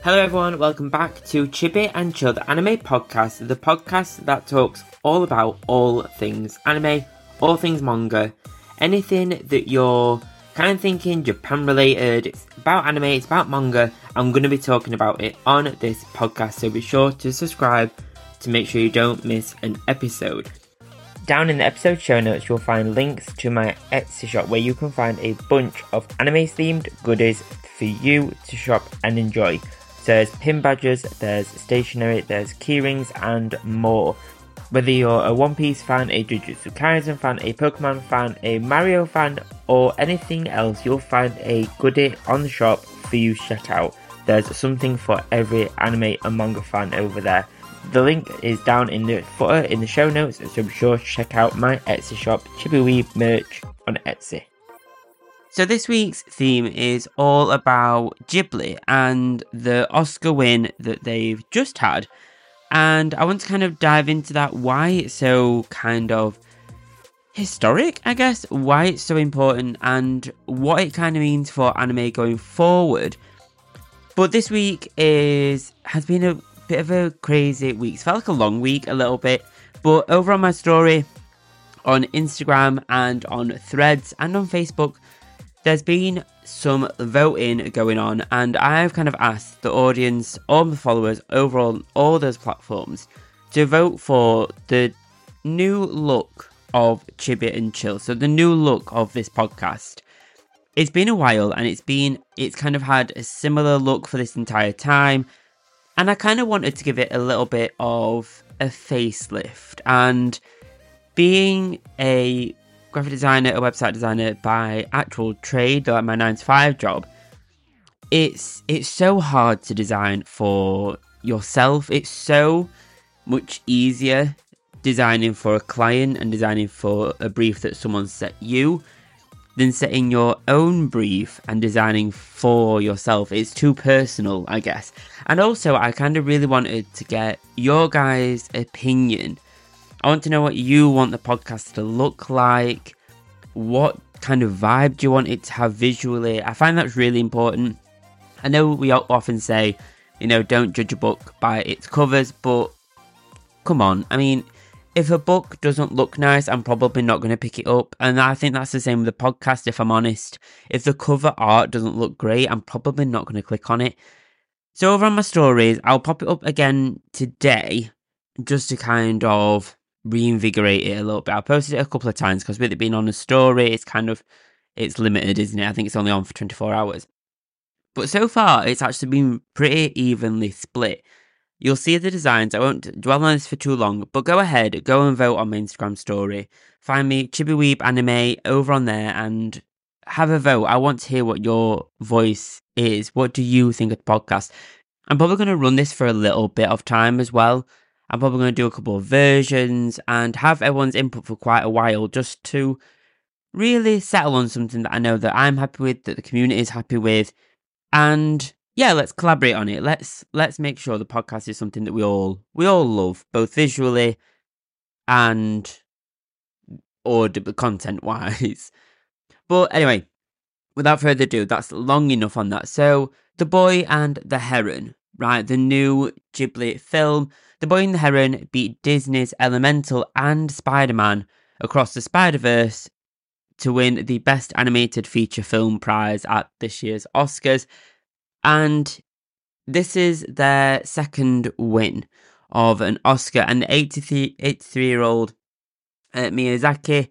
Hello everyone, welcome back to Chibi and Chill, the anime podcast, the podcast that talks all about all things anime, all things manga, anything that you're kind of thinking Japan related, it's about anime, it's about manga, I'm going to be talking about it on this podcast, so be sure to subscribe to make sure you don't miss an episode. Down in the episode show notes you'll find links to my Etsy shop where you can find a bunch of anime themed goodies for you to shop and enjoy. There's pin badges, there's stationery, there's keyrings and more. Whether you're a One Piece fan, a Jujutsu Kaisen fan, a Pokemon fan, a Mario fan or anything else, you'll find a goodie on the shop for you to check out. There's something for every anime and manga fan over there. The link is down in the footer in the show notes, so be sure to check out my Etsy shop, Chibiweeb merch on Etsy. So this week's theme is all about Ghibli and the Oscar win that they've just had. And I want to kind of dive into that, why it's so kind of historic, I guess, why it's so important and what it kind of means for anime going forward. But this week has been a bit of a crazy week. It's felt like a long week a little bit. But over on my story on Instagram and on Threads and on Facebook, there's been some voting going on, and I've kind of asked the audience, all my followers over on all those platforms, to vote for the new look of Chibi and Chill. So the new look of this podcast. It's been a while, and it's kind of had a similar look for this entire time, and I kind of wanted to give it a little bit of a facelift. And being a graphic designer, a website designer by actual trade, like my 9-to-5 job, it's so hard to design for yourself. It's so much easier designing for a client and designing for a brief that someone set you than setting your own brief and designing for yourself. It's too personal, I guess. And also, I kind of really wanted to get your guys' opinion. I want to know what you want the podcast to look like. What kind of vibe do you want it to have visually? I find that's really important. I know we often say, don't judge a book by its covers, but come on. I mean, if a book doesn't look nice, I'm probably not going to pick it up. And I think that's the same with the podcast, if I'm honest. If the cover art doesn't look great, I'm probably not going to click on it. So over on my stories, I'll pop it up again today, just to kind of reinvigorate it a little bit. I posted it a couple of times because with it being on a story, it's limited, isn't it? I think it's only on for 24 hours. But so far, it's actually been pretty evenly split. You'll see the designs. I won't dwell on this for too long, but go ahead, go and vote on my Instagram story. Find me Chibiweeb Anime over on there and have a vote. I want to hear what your voice is. What do you think of the podcast? I'm probably going to run this for a little bit of time as well. I'm probably going to do a couple of versions and have everyone's input for quite a while just to really settle on something that I know that I'm happy with, that the community is happy with. And yeah, let's collaborate on it. Let's make sure the podcast is something that we all love, both visually and audible content wise. But anyway, without further ado, that's long enough on that. So, The Boy and the Heron, right? The new Ghibli film. The Boy and the Heron beat Disney's Elemental and Spider-Man across the Spider-Verse to win the Best Animated Feature Film prize at this year's Oscars. And this is their second win of an Oscar. And the 83-year-old Miyazaki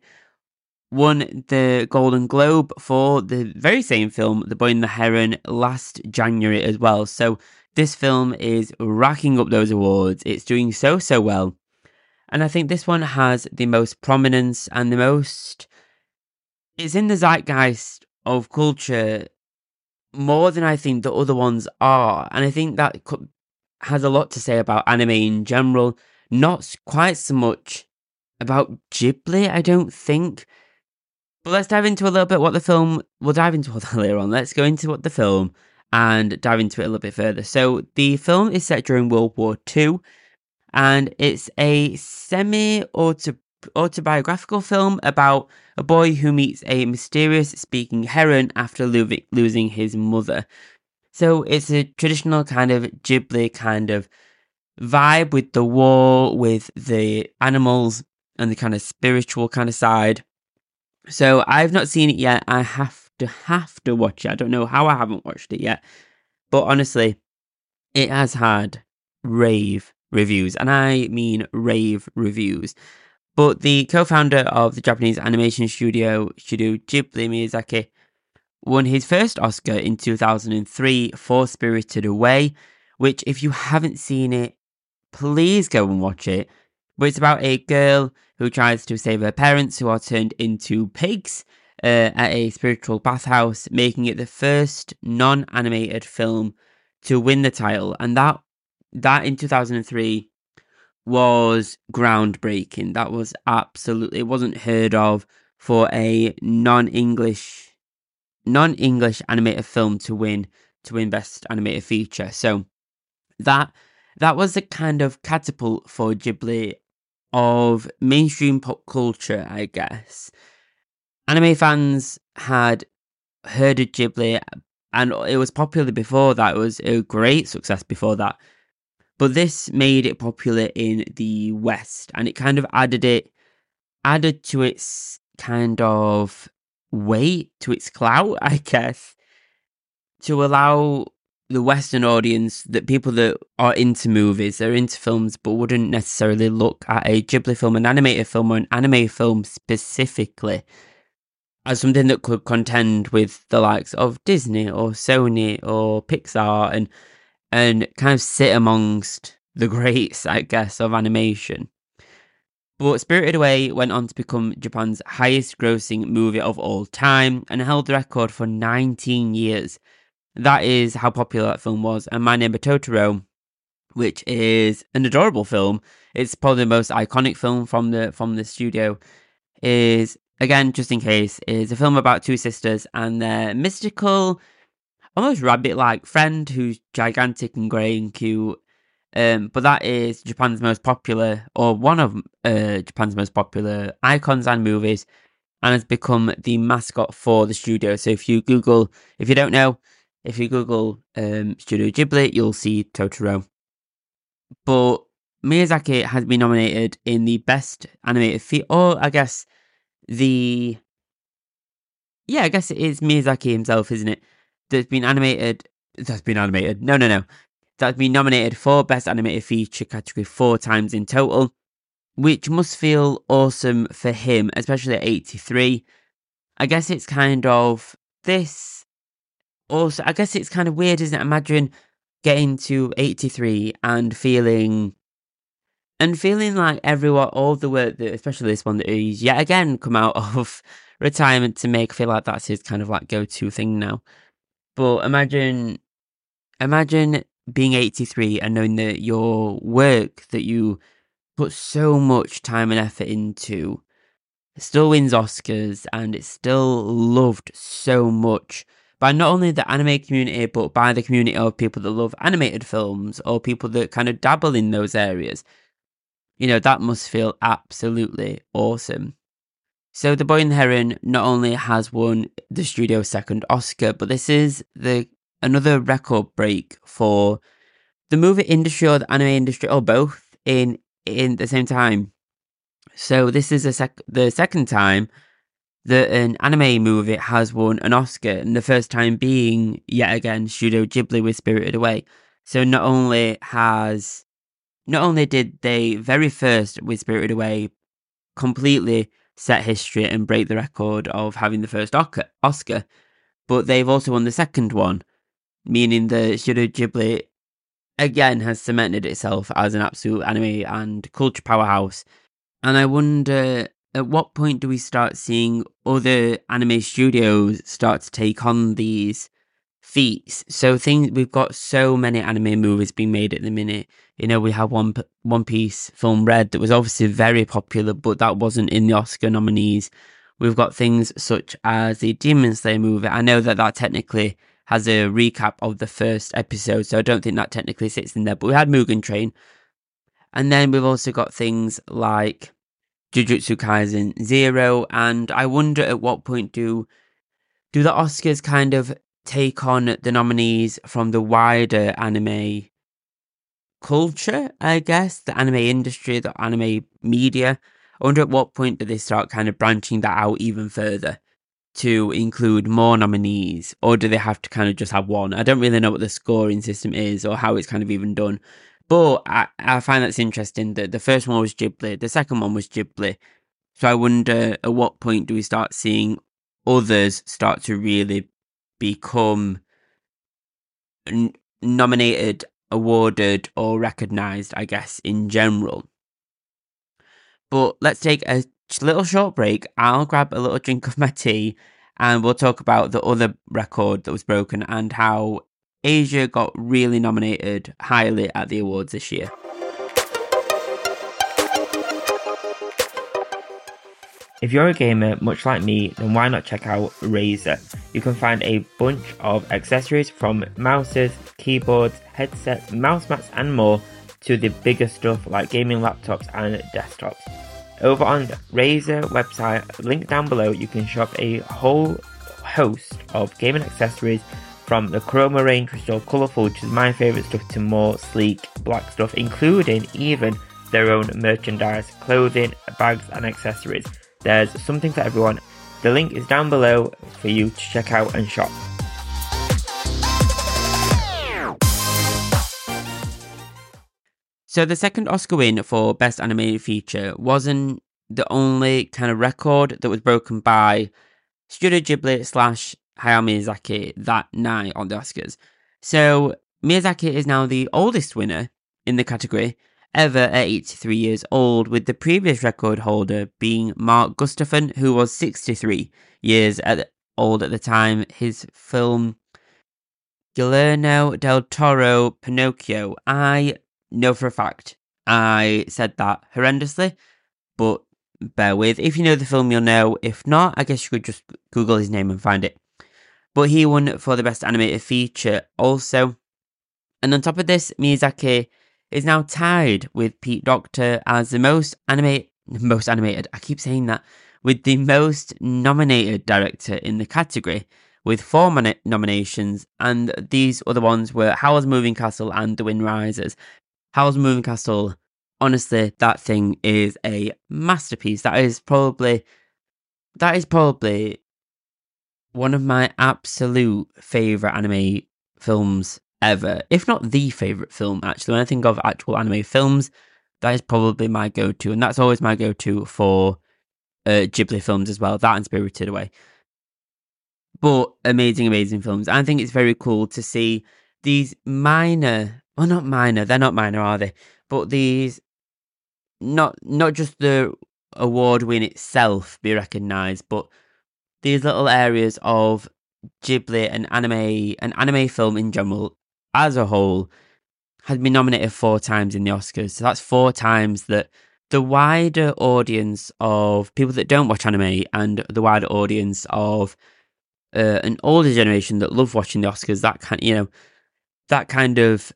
won the Golden Globe for the very same film, The Boy and the Heron, last January as well. So this film is racking up those awards. It's doing so well. And I think this one has the most prominence and it's in the zeitgeist of culture more than I think the other ones are. And I think that has a lot to say about anime in general. Not quite so much about Ghibli, I don't think. But let's dive into a little bit what the film... We'll dive into all that later on. Let's go into what the film and dive into it a little bit further. So the film is set during World War II, and it's a semi-autobiographical film about a boy who meets a mysterious speaking heron after losing his mother. So it's a traditional kind of Ghibli kind of vibe with the war, with the animals and the kind of spiritual kind of side. So I've not seen it yet. I have to watch it. I don't know how I haven't watched it yet. But honestly, it has had rave reviews, and I mean rave reviews. But the co-founder of the Japanese animation studio Ghibli, Miyazaki, won his first Oscar in 2003 for Spirited Away, which if you haven't seen it, please go and watch it. But it's about a girl who tries to save her parents who are turned into pigs at a spiritual bathhouse, making it the first non-animated film to win the title. And that in 2003 was groundbreaking. That was absolutely, it wasn't heard of for a non-English animated film to win Best Animated Feature. So that was the kind of catapult for Ghibli of mainstream pop culture, I guess. Anime fans had heard of Ghibli, and it was popular before that. It was a great success before that. But this made it popular in the West, and it kind of added to its kind of weight, to its clout, I guess, to allow the Western audience, that people that are into movies, they're into films, but wouldn't necessarily look at a Ghibli film, an animated film, or an anime film specifically, as something that could contend with the likes of Disney or Sony or Pixar and kind of sit amongst the greats, I guess, of animation. But Spirited Away went on to become Japan's highest grossing movie of all time and held the record for 19 years. That is how popular that film was. And My Neighbor Totoro, which is an adorable film, it's probably the most iconic film from the studio, is, again, just in case, is a film about two sisters and their mystical, almost rabbit-like friend who's gigantic and grey and cute. But that is Japan's most popular, or one of Japan's most popular icons and movies, and has become the mascot for the studio. So if you Google Studio Ghibli, you'll see Totoro. But Miyazaki has been nominated in the Best Animated Feature, or I guess it is Miyazaki himself, isn't it? That's been nominated for Best Animated Feature category 4 times in total, which must feel awesome for him, especially at 83. I guess it's kind of this. Also, I guess it's kind of weird, isn't it? Imagine getting to 83 and feeling like everyone, all the work that, especially this one, that he's yet again come out of retirement to make, feel like that's his kind of like go-to thing now. But imagine being 83 and knowing that your work that you put so much time and effort into still wins Oscars, and it's still loved so much by not only the anime community, but by the community of people that love animated films or people that kind of dabble in those areas. You know, that must feel absolutely awesome. So The Boy and the Heron not only has won the studio's second Oscar, but this is another record break for the movie industry or the anime industry, or both, in the same time. So this is the second time that an anime movie has won an Oscar, and the first time being, yet again, Studio Ghibli with Spirited Away. So not only did they very first with Spirited Away completely set history and break the record of having the first Oscar, but they've also won the second one, meaning the Studio Ghibli again has cemented itself as an absolute anime and culture powerhouse. And I wonder, at what point do we start seeing other anime studios start to take on these feats? So we've got so many anime movies being made at the minute. You know, we have One Piece film Red that was obviously very popular, but that wasn't in the Oscar nominees. We've got things such as the Demon Slayer movie. I know that technically has a recap of the first episode, so I don't think that technically sits in there. But we had Mugen Train. And then we've also got things like Jujutsu Kaisen 0, and I wonder at what point do the Oscars kind of take on the nominees from the wider anime culture, I guess, the anime industry, the anime media. I wonder at what point do they start kind of branching that out even further to include more nominees, or do they have to kind of just have one? I don't really know what the scoring system is or how it's kind of even done, but I find that's interesting that the first one was Ghibli, the second one was Ghibli. So I wonder at what point do we start seeing others start to really become nominated, awarded, or recognised, I guess, in general. But let's take a little short break. I'll grab a little drink of my tea and we'll talk about the other record that was broken and how Asia got really nominated highly at the awards this year. If you're a gamer much like me, then why not check out Razer? You can find a bunch of accessories from mouses, keyboards, headsets, mouse mats and more to the bigger stuff like gaming laptops and desktops. Over on the Razer website, link down below, you can shop a whole host of gaming accessories from the Chroma range, which is all colourful, which is my favourite stuff, to more sleek black stuff, including even their own merchandise, clothing, bags and accessories. There's something for everyone. The link is down below for you to check out and shop. So the second Oscar win for Best Animated Feature wasn't the only kind of record that was broken by Studio Ghibli / Hayao Miyazaki that night on the Oscars. So Miyazaki is now the oldest winner in the category ever at 83 years old, with the previous record holder being Mark Gustafson, who was 63 years old at the time. His film Guillermo del Toro Pinocchio, I know for a fact I said that horrendously, but bear with. If you know the film, you'll know. If not, I guess you could just Google his name and find it. But he won for the Best Animated Feature also. And on top of this, Miyazaki is now tied with Pete Docter as the most animated, I keep saying that, with the most nominated director in the category, with 4 nominations, and these other ones were Howl's Moving Castle and The Wind Rises. Howl's Moving Castle, honestly, that thing is a masterpiece. That is probably one of my absolute favourite anime films ever, if not the favourite film, actually. When I think of actual anime films, that is probably my go-to, and that's always my go-to for Ghibli films as well, that and Spirited Away. But amazing films. I think it's very cool to see these minor, well, not minor, they're not minor, are they? But these, not just the award win itself be recognised, but these little areas of Ghibli and anime film in general as a whole had been nominated 4 times in the Oscars. So that's 4 times that the wider audience of people that don't watch anime and the wider audience of an older generation that love watching the Oscars, that kind of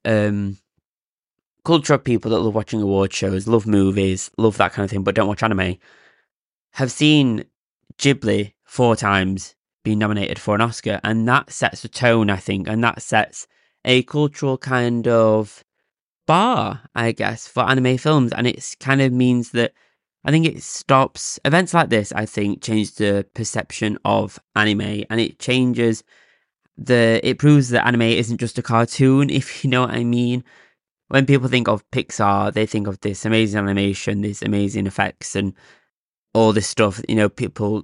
culture of people that love watching award shows, love movies, love that kind of thing, but don't watch anime, have seen Ghibli 4 times being nominated for an Oscar, and that sets a tone, I think, and that sets a cultural kind of bar, I guess, for anime films, and it kind of means that I think it stops events like this. I think change the perception of anime, and it changes it proves that anime isn't just a cartoon, if you know what I mean. When people think of Pixar, they think of this amazing animation, these amazing effects, and all this stuff. People,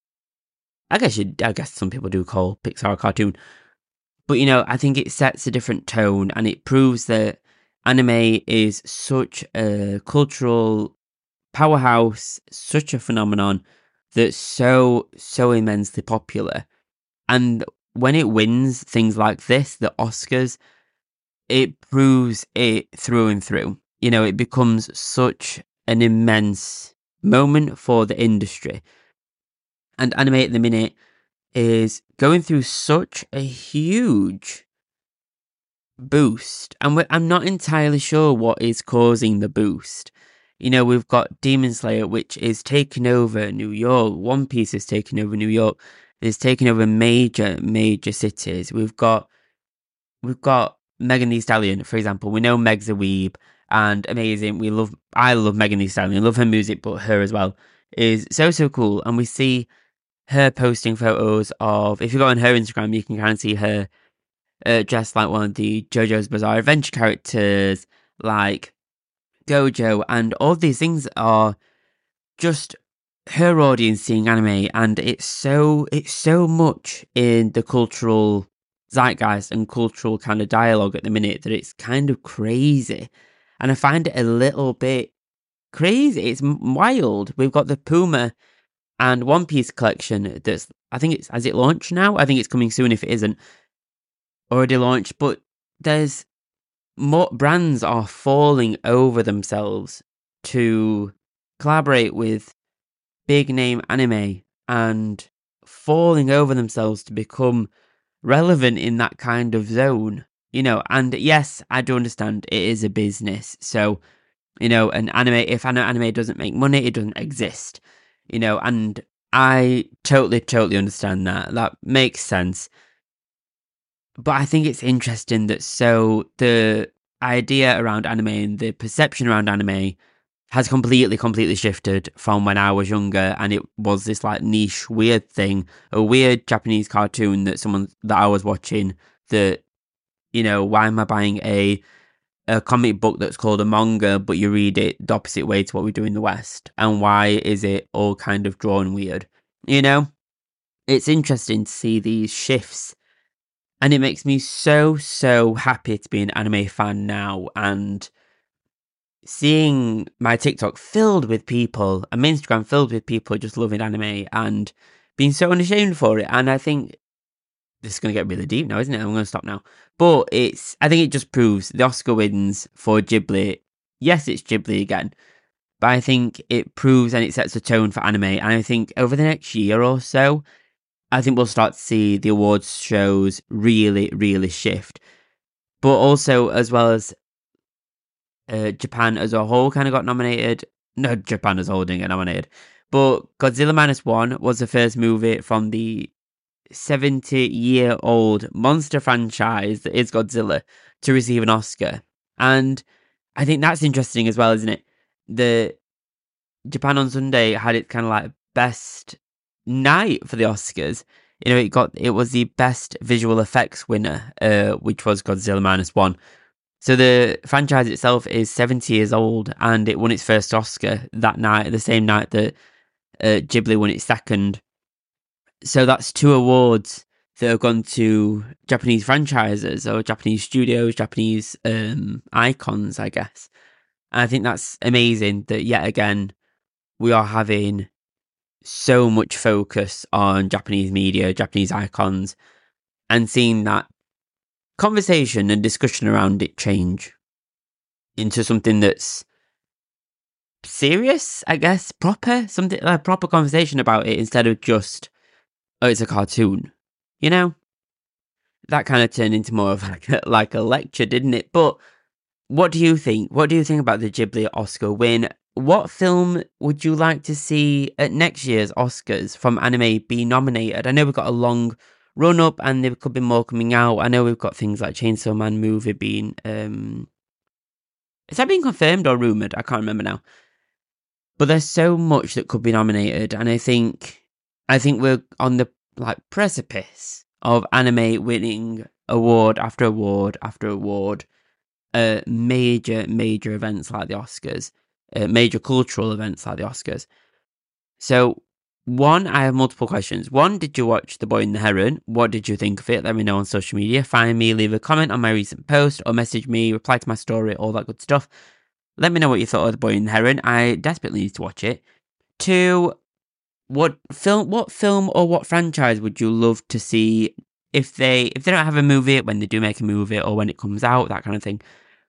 I guess some people do call Pixar a cartoon, but I think it sets a different tone, and it proves that anime is such a cultural powerhouse, such a phenomenon that's so immensely popular. And when it wins things like this, the Oscars, it proves it through and through. It becomes such an immense moment for the industry. And anime at the minute is going through such a huge boost. And I'm not entirely sure what is causing the boost. We've got Demon Slayer, which is taking over New York. One Piece is taking over New York. is taking over major cities. We've got Megan Thee Stallion, for example. We know Meg's a weeb and amazing. I love Megan Thee Stallion. I love her music, but her as well is so cool. And we see her posting photos of, if you go on her Instagram, you can kind of see her dressed like one of the JoJo's Bizarre Adventure characters, like Gojo, and all these things are just her audience seeing anime, and it's so much in the cultural zeitgeist and cultural kind of dialogue at the minute that it's kind of crazy, and I find it a little bit crazy. It's wild. We've got the Puma and One Piece collection that's, I think it's, has it launched now? I think it's coming soon if it isn't already launched, but there's more brands are falling over themselves to collaborate with big name anime and falling over themselves to become relevant in that kind of zone, and yes, I do understand it is a business. So, an anime, if an anime doesn't make money, it doesn't exist, and I totally understand that. That makes sense. But I think it's interesting that the idea around anime and the perception around anime has completely shifted from when I was younger, and it was this like niche weird thing, a weird Japanese cartoon that I was watching that, why am I buying a comic book that's called a manga, but you read it the opposite way to what we do in the West, and why is it all kind of drawn weird? It's interesting to see these shifts, and it makes me so happy to be an anime fan now, and seeing my TikTok filled with people, and my Instagram filled with people just loving anime and being so unashamed for it. And I think this is going to get really deep now, isn't it? I'm going to stop now. But I think it just proves the Oscar wins for Ghibli. Yes, it's Ghibli again, but I think it proves and it sets a tone for anime. And I think over the next year or so, I think we'll start to see the awards shows really shift. But also, as well as Japan as a whole kind of got nominated. No, Japan as a whole didn't get nominated. But Godzilla Minus One was the first movie from the 70-year-old monster franchise that is Godzilla to receive an Oscar. And I think that's interesting as well, isn't it? The Japan on Sunday had its kind of like best night for the Oscars. It was the best visual effects winner, which was Godzilla Minus One. So the franchise itself is 70 years old, and it won its first Oscar that night, the same night that Ghibli won its second. So that's 2 awards that have gone to Japanese franchises or Japanese studios, Japanese icons, I guess. And I think that's amazing that yet again we are having so much focus on Japanese media, Japanese icons, and seeing that conversation and discussion around it change into something that's serious, I guess, proper, something like a proper conversation about it instead of just, oh, it's a cartoon, that kind of turned into more of like a lecture, didn't it? But what do you think? What do you think about the Ghibli Oscar win? What film would you like to see at next year's Oscars from anime be nominated? I know we've got a long run up and there could be more coming out. I know we've got things like Chainsaw Man movie being is that being confirmed or rumoured? I can't remember now. But there's so much that could be nominated, and I think we're on the precipice of anime winning award after award after award. Major events like the Oscars, major cultural events like the Oscars. So one, I have multiple questions. One, did you watch The Boy and the Heron? What did you think of it? Let me know on social media. Find me, leave a comment on my recent post, or message me, reply to my story, all that good stuff. Let me know what you thought of The Boy and the Heron. I desperately need to watch it. 2, what film or what franchise would you love to see if they don't have a movie, when they do make a movie, or when it comes out, that kind of thing?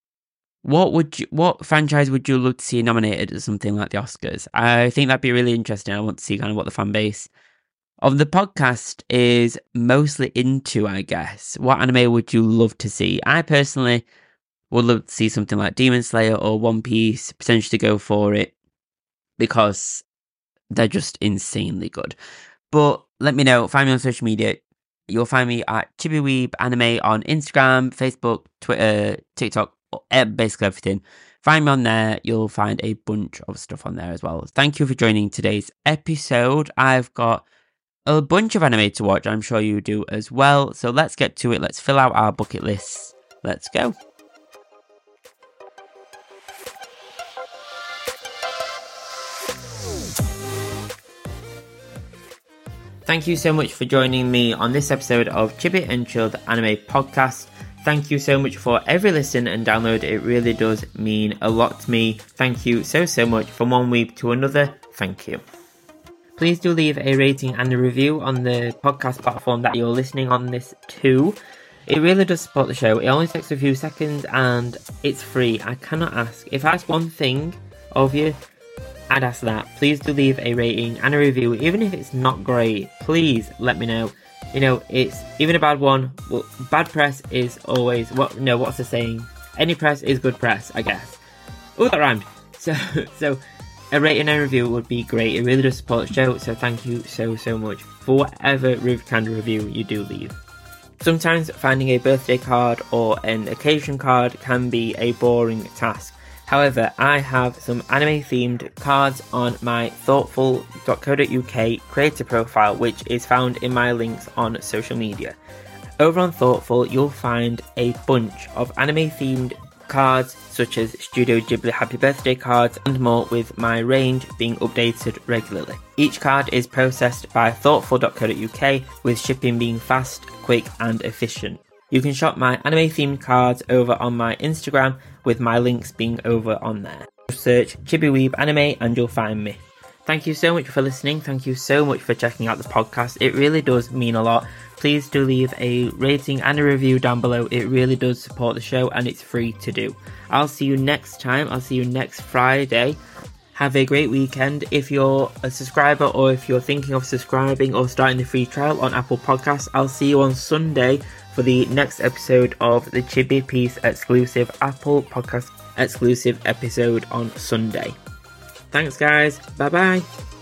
What franchise would you love to see nominated at something like the Oscars? I think that'd be really interesting. I want to see kind of what the fan base of the podcast is mostly into, I guess. What anime would you love to see? I personally would love to see something like Demon Slayer or One Piece, potentially go for it, because they're just insanely good. But let me know. Find me on social media. You'll find me at Chibiweeb Anime on Instagram, Facebook, Twitter, TikTok, basically everything. Find me on there. You'll find a bunch of stuff on there as well. Thank you for joining today's episode. I've got a bunch of anime to watch. I'm sure you do as well. So let's get to it. Let's fill out our bucket lists. Let's go. Thank you so much for joining me on this episode of Chibi and Chilled Anime Podcast. Thank you so much for every listen and download. It really does mean a lot to me. Thank you so much. From one week to another, thank you. Please do leave a rating and a review on the podcast platform that you're listening on this to. It really does support the show. It only takes a few seconds and it's free. I cannot ask. If I ask one thing of you, I'd ask that. Please do leave a rating and a review. Even if it's not great, please let me know. You know, it's even a bad one. Well, bad press is always what's the saying? Any press is good press, I guess. Oh, that rhymed. So a rating and review would be great. It really does support the show. So thank you so much for whatever kind of review you do leave. Sometimes finding a birthday card or an occasion card can be a boring task. However, I have some anime-themed cards on my thoughtful.co.uk creator profile, which is found in my links on social media. Over on Thoughtful, you'll find a bunch of anime-themed cards, such as Studio Ghibli Happy Birthday cards and more, with my range being updated regularly. Each card is processed by thoughtful.co.uk, with shipping being fast, quick and efficient. You can shop my anime-themed cards over on my Instagram, with my links being over on there. Just search Chibiweeb Anime and you'll find me. Thank you so much for listening. Thank you so much for checking out the podcast. It really does mean a lot. Please do leave a rating and a review down below. It really does support the show and it's free to do. I'll see you next time. I'll see you next Friday. Have a great weekend. If you're a subscriber or if you're thinking of subscribing or starting the free trial on Apple Podcasts, I'll see you on Sunday for the next episode of the Chibi Piece exclusive Apple Podcast exclusive episode on Sunday. Thanks guys. Bye bye.